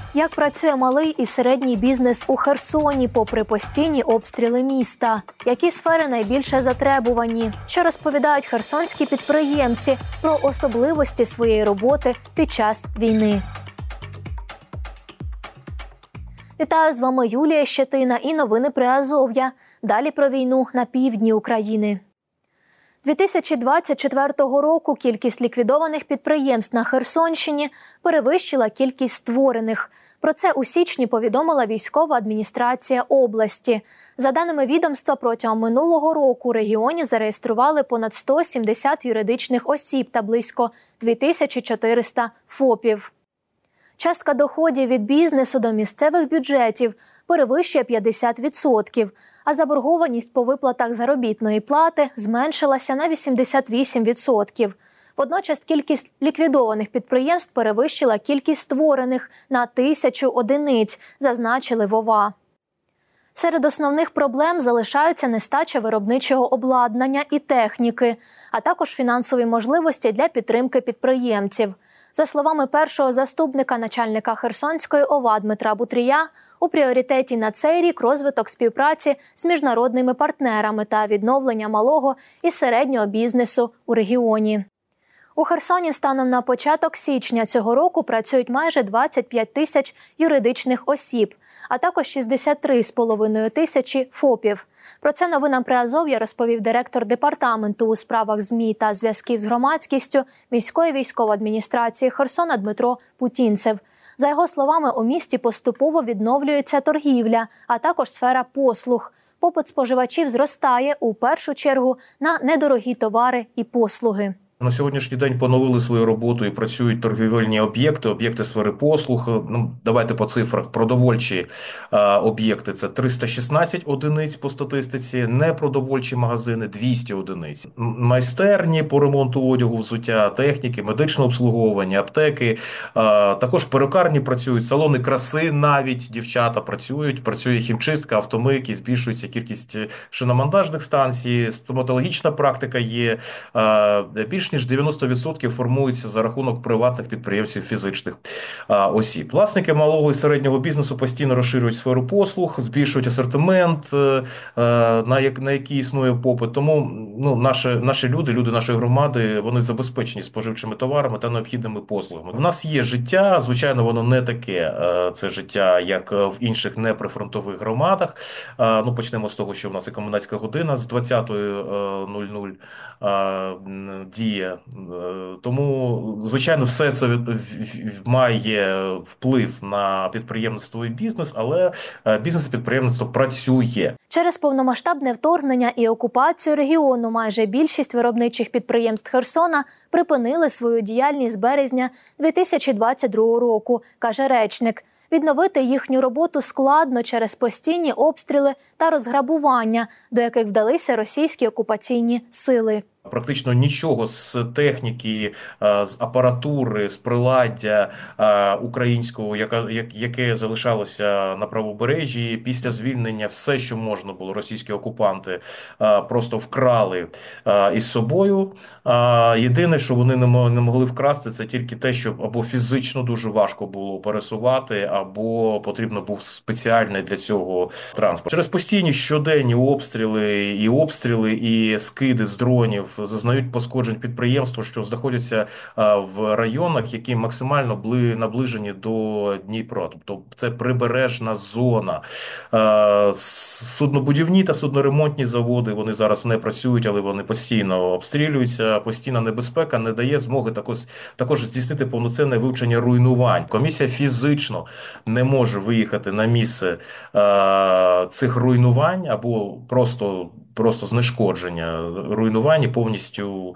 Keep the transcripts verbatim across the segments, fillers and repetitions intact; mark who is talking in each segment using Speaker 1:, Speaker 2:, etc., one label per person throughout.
Speaker 1: Як працює малий і середній бізнес у Херсоні попри постійні обстріли міста? Які сфери найбільше затребувані? Що розповідають херсонські підприємці про особливості своєї роботи під час війни? Вітаю, з вами Юлія Щетина і новини Приазов'я. Далі про війну на півдні України. дві тисячі двадцять четвертого року кількість ліквідованих підприємств на Херсонщині перевищила кількість створених. Про це у січні повідомила військова адміністрація області. За даними відомства, протягом минулого року у регіоні зареєстрували понад сто сімдесят юридичних осіб та близько дві тисячі чотириста ФОПів. Частка доходів від бізнесу до місцевих бюджетів перевищує п'ятдесят відсотків, а заборгованість по виплатах заробітної плати зменшилася на вісімдесят вісім відсотків. Водночас кількість ліквідованих підприємств перевищила кількість створених на тисячу одиниць, зазначили в ОВА. Серед основних проблем залишаються нестача виробничого обладнання і техніки, а також фінансові можливості для підтримки підприємців. За словами першого заступника начальника Херсонської ОВА Дмитра Бутрія, у пріоритеті на цей рік розвиток співпраці з міжнародними партнерами та відновлення малого і середнього бізнесу у регіоні. У Херсоні станом на початок січня цього року працюють майже двадцять п'ять тисяч юридичних осіб, а також шістдесят три з половиною тисячі ФОПів. Про це новинам Приазов'я розповів директор департаменту у справах ЗМІ та зв'язків з громадськістю міської військової адміністрації Херсона Дмитро Путінцев. За його словами, у місті поступово відновлюється торгівля, а також сфера послуг. Попит споживачів зростає у першу чергу на недорогі товари і послуги.
Speaker 2: На сьогоднішній день поновили свою роботу і працюють торгівельні об'єкти, об'єкти сфери послуг. Ну, давайте по цифрах. Продовольчі е, об'єкти – це триста шістнадцять одиниць по статистиці, непродовольчі магазини – двісті одиниць. Майстерні по ремонту одягу, взуття, техніки, медичне обслуговування, аптеки. Е, також перукарні працюють, салони краси навіть, дівчата працюють, працює хімчистка, автомийки, збільшується кількість шиномонтажних станцій, стоматологічна практика є, е, більш ніж дев'яносто відсотків формуються за рахунок приватних підприємців фізичних а, осіб. Власники малого і середнього бізнесу постійно розширюють сферу послуг, збільшують асортимент, а, на, як, на який існує попит. Тому ну, наші, наші люди, люди нашої громади, вони забезпечені споживчими товарами та необхідними послугами. В нас є життя, звичайно, воно не таке, це життя, як в інших неприфронтових громадах. А, ну, почнемо з того, що в нас і комендантська година з двадцятої нуль нуль діє. Тому, звичайно, все це має вплив на підприємництво і бізнес, але бізнес і підприємництво працює.
Speaker 1: Через повномасштабне вторгнення і окупацію регіону майже більшість виробничих підприємств Херсона припинили свою діяльність з березня дві тисячі двадцять другого року, каже речник. Відновити їхню роботу складно через постійні обстріли та розграбування, до яких вдалися російські окупаційні сили.
Speaker 2: Практично нічого з техніки, з апаратури, з приладдя українського, яке залишалося на правобережжі, після звільнення все, що можна було, російські окупанти просто вкрали із собою. Єдине, що вони не могли вкрасти, це тільки те, що або фізично дуже важко було пересувати, або потрібно був спеціальний для цього транспорт. Через постійні щоденні обстріли, і обстріли, і скиди з дронів зазнають пошкоджень підприємства, що знаходяться в районах, які максимально наближені до Дніпра. Тобто це прибережна зона. Суднобудівні та судноремонтні заводи, вони зараз не працюють, але вони постійно обстрілюються. Постійна небезпека не дає змоги також, також здійснити повноцінне вивчення руйнувань. Комісія фізично не може виїхати на місце цих руйнувань або просто просто знешкодження, руйнування, повністю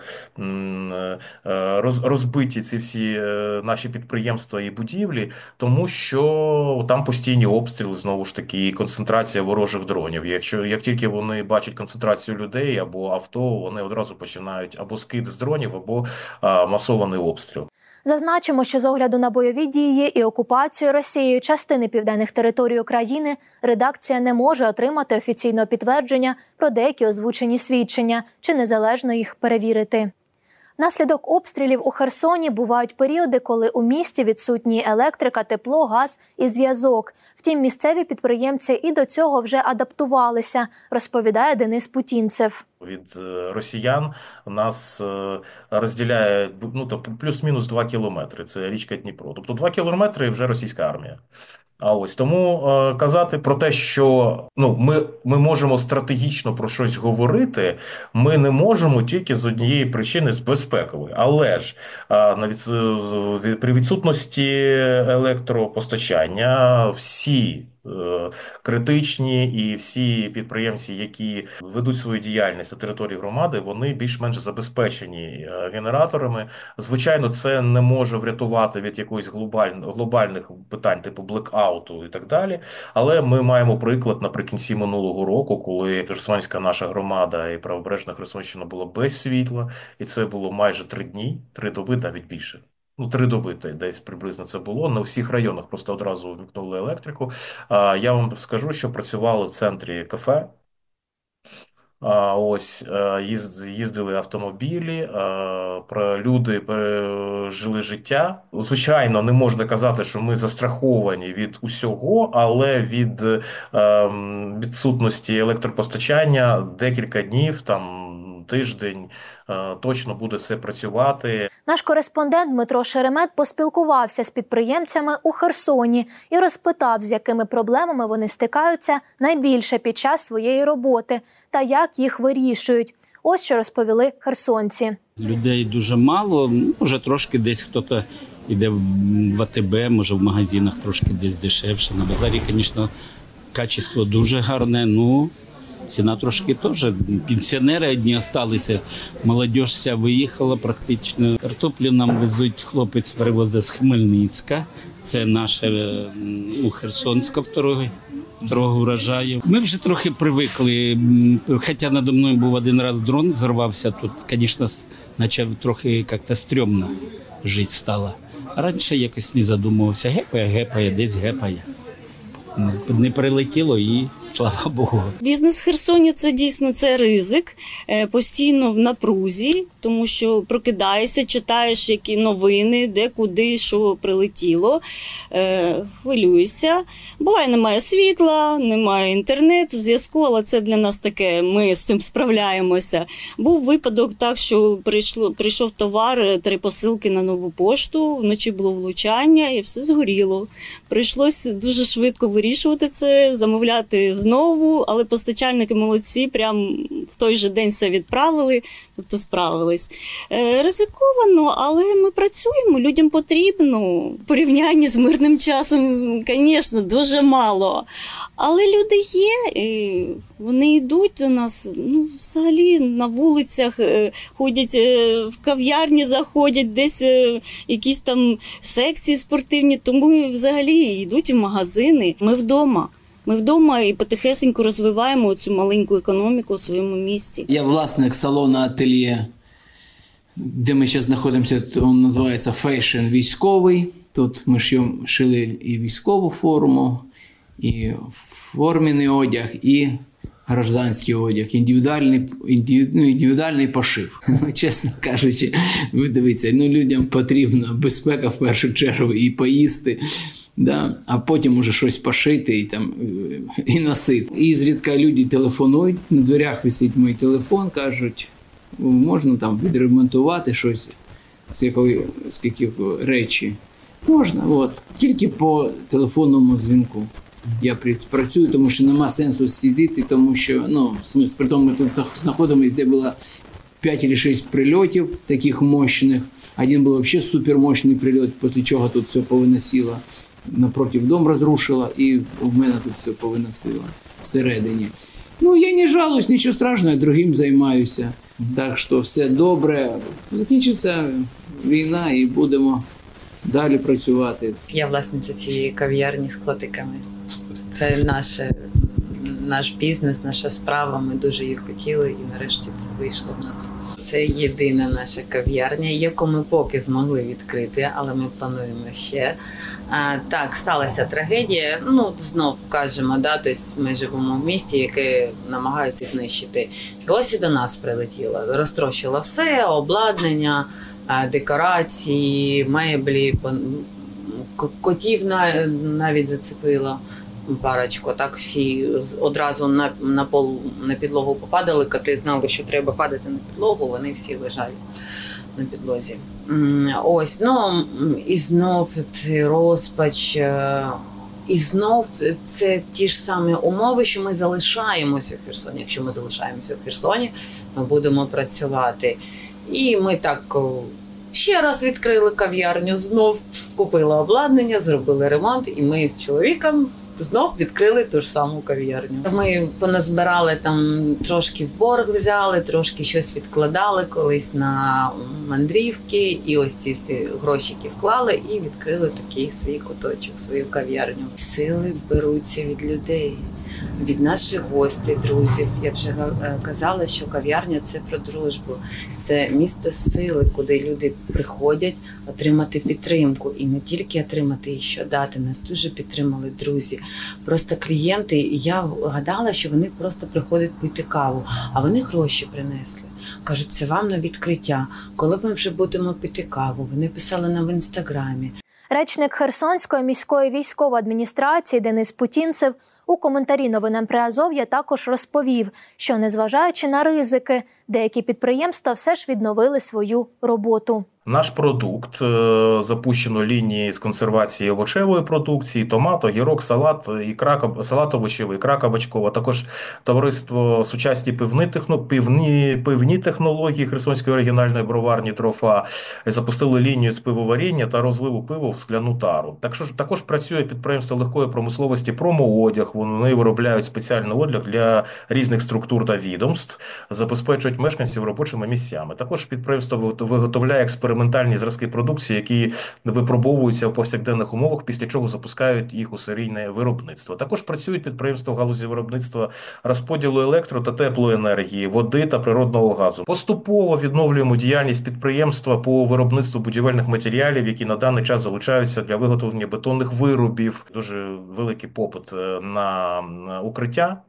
Speaker 2: розбиті ці всі наші підприємства і будівлі, тому що там постійні обстріли, знову ж таки, і концентрація ворожих дронів. Якщо, як тільки вони бачать концентрацію людей або авто, вони одразу починають або скид з дронів, або а, масований обстріл.
Speaker 1: Зазначимо, що з огляду на бойові дії і окупацію Росією частини південних територій України редакція не може отримати офіційного підтвердження про деякі озвучені свідчення чи незалежно їх перевірити. Внаслідок обстрілів у Херсоні бувають періоди, коли у місті відсутні електрика, тепло, газ і зв'язок. Втім, місцеві підприємці і до цього вже адаптувалися, розповідає Денис Путінцев.
Speaker 2: Від росіян нас розділяє ну, плюс-мінус два кілометри, це річка Дніпро. Тобто два кілометри і вже російська армія. А ось тому е, казати про те, що ну ми, ми можемо стратегічно про щось говорити, ми не можемо тільки з однієї причини, з безпекової. Але ж е, навіть е, при відсутності електропостачання всі е, критичні і всі підприємці, які ведуть свою діяльність на території громади, вони більш-менш забезпечені генераторами. Звичайно, це не може врятувати від якоїсь глобаль... глобальних питань, типу блекауту і так далі. Але ми маємо приклад наприкінці минулого року, коли Херсонська наша громада і правобережна Херсонщина була без світла, і це було майже три дні, три доби, навіть більше. Ну, три доби десь приблизно це було. Не у всіх районах просто одразу вмикнули електрику. А, я вам скажу, що працювали в центрі кафе. А, ось їздили автомобілі, люди жили життя. Звичайно, не можна казати, що ми застраховані від усього, але від відсутності електропостачання декілька днів, там тиждень, точно буде все працювати.
Speaker 1: Наш кореспондент Дмитро Шеремет поспілкувався з підприємцями у Херсоні і розпитав, з якими проблемами вони стикаються найбільше під час своєї роботи та як їх вирішують. Ось що розповіли херсонці.
Speaker 3: Людей дуже мало, може трошки десь хтось йде в АТБ, може в магазинах трошки десь дешевше. На базарі, звісно, качество дуже гарне, ну ціна трошки теж. Пенсіонери одні залишилися, молодь вся виїхала практично. Картоплю нам везуть, хлопець привозить з Хмельницька, це наше у Херсонська второго, второго врожаю. Ми вже трохи привикли, хоча надо мною був один раз дрон, зірвався, тут, звісно, почав трохи як-то стрьомно жити стало. Раніше якось не задумувався, гепає, гепає, десь гепає. Не прилетіло і слава Богу.
Speaker 4: Бізнес в Херсоні – це дійсно це ризик, постійно в напрузі, тому що прокидаєшся, читаєш які новини, де, куди, що прилетіло, хвилюєшся. Буває, немає світла, немає інтернету, зв'язку, але це для нас таке, ми з цим справляємося. Був випадок так, що прийшло, прийшов товар, три посилки на нову пошту, вночі було влучання і все згоріло. Прийшлось дуже швидко вирішувати це, замовляти знову, але постачальники молодці, прям в той же день все відправили, тобто справились. Е, ризиковано, але ми працюємо, людям потрібно. В порівнянні з мирним часом, звісно, дуже мало. Але люди є, і вони йдуть до нас, ну, взагалі на вулицях, ходять в кав'ярні, заходять, десь якісь там секції спортивні, тому взагалі йдуть в магазини. Ми вдома. Ми вдома і потихесеньку розвиваємо цю маленьку економіку у своєму місті.
Speaker 5: Я власник салону «Ательє», де ми зараз знаходимося, він називається «Фейшн військовий». Тут ми шили і військову форму, і формений одяг, і гражданський одяг, індивідуальний, індиві, ну, індивідуальний пошив. Чесно кажучи, ви дивіться, ну, людям потрібна безпека в першу чергу і поїсти, да? А потім уже щось пошити і, там, і носити. І зрідка люди телефонують, на дверях висить мій телефон, кажуть, можна там відремонтувати щось з якої, з яких речі. Можна, от. Тільки по телефонному дзвінку. Я працюю, тому що нема сенсу сидіти, тому що, ну, смисл, при тому ми тут знаходимося, де було п'ять або шість прильотів таких мощних. Один був взагалі супермощний прильот, після чого тут все повиносило. Напротив дом розрушило, і в мене тут все повиносило всередині. Ну, я не жалуюсь, нічого страшного, я другим займаюся. Так що все добре. Закінчиться війна і будемо далі працювати.
Speaker 6: Я власниця цієї кав'ярні з котиками. Це наше, наш бізнес, наша справа. Ми дуже її хотіли і нарешті це вийшло в нас. Це єдина наша кав'ярня, яку ми поки змогли відкрити, але ми плануємо ще. А, так, сталася трагедія. Ну, знов кажемо, да, тобто ми живемо в місті, яке намагаються знищити. І ось і до нас прилетіло. Розтрощило все, обладнання, декорації, меблі, котів навіть зацепило. Парочку, так всі одразу на, на пол, на підлогу попадали, коти знали, що треба падати на підлогу, вони всі лежали на підлозі. Ось, ну, і знов це розпач, і знов це ті ж самі умови, що ми залишаємося в Херсоні. Якщо ми залишаємося в Херсоні, ми будемо працювати. І ми так ще раз відкрили кав'ярню, знов купили обладнання, зробили ремонт, і ми з чоловіком знов відкрили ту ж саму кав'ярню. Ми поназбирали там, трошки в борг взяли, трошки щось відкладали колись на мандрівки, і ось ці всі грошики вклали і відкрили такий свій куточок, свою кав'ярню. Сили беруться від людей, від наших гостей, друзів. Я вже казала, що кав'ярня – це про дружбу. Це місто сили, куди люди приходять отримати підтримку. І не тільки отримати, і що дати. Нас дуже підтримали друзі. Просто клієнти, і я гадала, що вони просто приходять пити каву, а вони гроші принесли. Кажуть, це вам на відкриття. Коли ми вже будемо пити каву? Вони писали нам в інстаграмі.
Speaker 1: Речник Херсонської міської військової адміністрації Денис Путінцев у коментарі новинам Приазов'я також розповів, що, незважаючи на ризики, деякі підприємства все ж відновили свою роботу.
Speaker 2: Наш продукт, запущено лінії з консервації овочевої продукції, томат, огірок, салат, ікра, салат овочевий, ікра кабачкова, також товариство сучасні пивні, пивні, пивні технології Херсонської оригінальної броварні «Трофа» запустили лінію з пивоваріння та розливу пива в скляну тару. Також, також працює підприємство легкої промисловості «Промоодяг», вони виробляють спеціальний одяг для різних структур та відомств, забезпечують мешканців робочими місцями. Також підприємство виготовляє експериментальні експериментальні зразки продукції, які випробовуються в повсякденних умовах, після чого запускають їх у серійне виробництво. Також працюють підприємства в галузі виробництва розподілу електро- та теплоенергії, води та природного газу. Поступово відновлюємо діяльність підприємства по виробництву будівельних матеріалів, які на даний час залучаються для виготовлення бетонних виробів. Дуже великий попит на укриття.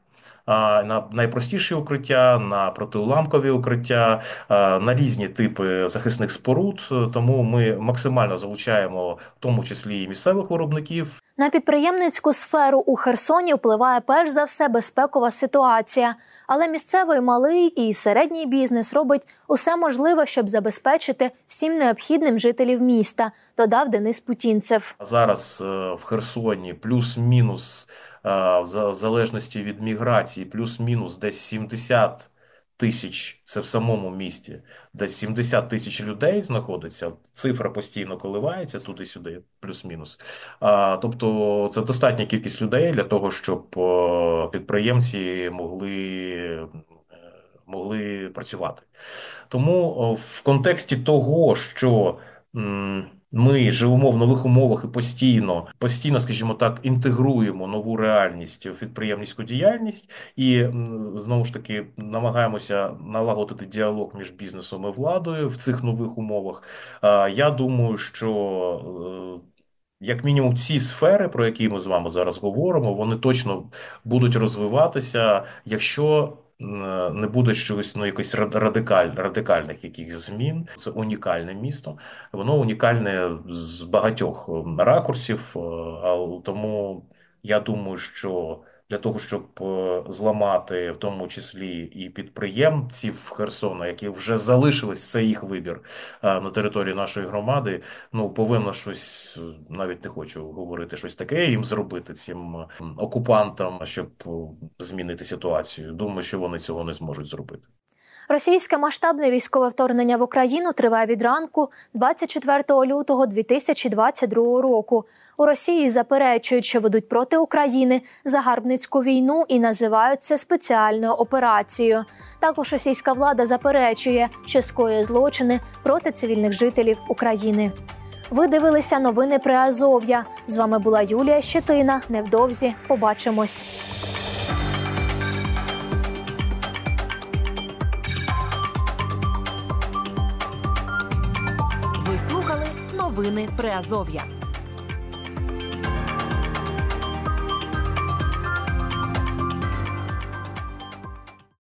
Speaker 2: На найпростіші укриття, на протиуламкові укриття, на різні типи захисних споруд. Тому ми максимально залучаємо, в тому числі і місцевих виробників.
Speaker 1: На підприємницьку сферу у Херсоні впливає перш за все безпекова ситуація. Але місцевий малий і середній бізнес робить усе можливе, щоб забезпечити всім необхідним жителів міста, додав Денис Путінцев.
Speaker 2: Зараз в Херсоні плюс-мінус, в залежності від міграції, плюс-мінус десь сімдесят тисяч, це в самому місті, десь сімдесят тисяч людей знаходиться, цифра постійно коливається туди-сюди, плюс-мінус. Тобто це достатня кількість людей для того, щоб підприємці могли, могли працювати. Тому в контексті того, що ми живемо в нових умовах і постійно, постійно, скажімо так, інтегруємо нову реальність в підприємницьку діяльність і, знову ж таки, намагаємося налагодити діалог між бізнесом і владою в цих нових умовах. Я думаю, що як мінімум ці сфери, про які ми з вами зараз говоримо, вони точно будуть розвиватися, якщо не буде щось, ну, якось радикаль, радикальних якихось змін. Це унікальне місто. Воно унікальне з багатьох ракурсів, тому я думаю, що для того, щоб зламати в тому числі і підприємців Херсона, які вже залишились, це їх вибір на території нашої громади, ну, повинно щось, навіть не хочу говорити, щось таке їм зробити, цим окупантам, щоб змінити ситуацію. Думаю, що вони цього не зможуть зробити.
Speaker 1: Російське масштабне військове вторгнення в Україну триває від ранку двадцять четвертого лютого дві тисячі двадцять другого року. У Росії заперечують, що ведуть проти України загарбницьку війну і називають це спеціальною операцією. Також російська влада заперечує, що скоює злочини проти цивільних жителів України. Ви дивилися новини Приазов'я. З вами була Юлія Щетина. Невдовзі побачимось.
Speaker 7: Ви слухали новини Приазов'я.